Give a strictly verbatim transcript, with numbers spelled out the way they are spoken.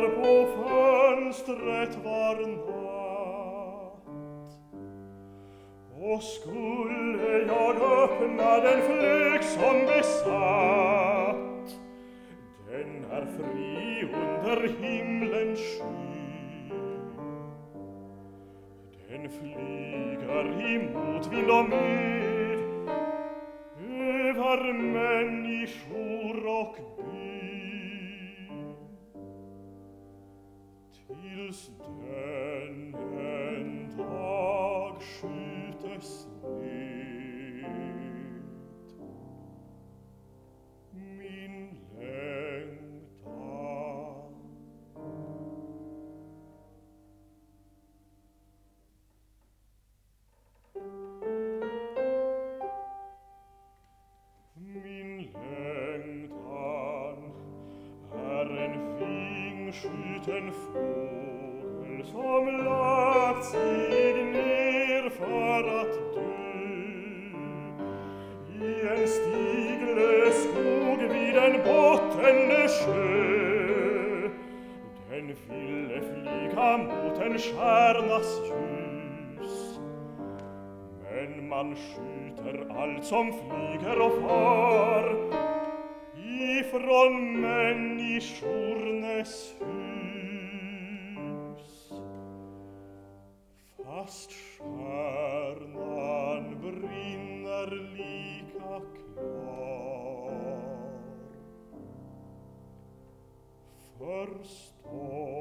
på fönstret var natt. Och skulle jag öppna den flög som besatt, den är fri under himlens sky. Den flyger emot vind och med över människor och by, tills den en dag skjutes ned. Min längtan. Min längtan är en vingskjuten fågel som lagt sig ner för att dö i en stiglös skog vid en bottenlös sjö. Den ville flyga mot en stjärnas ljus, men man skjuter allt som flyger och far ifrån människornas hus. Fast stjärnan brinner lika klar, förstår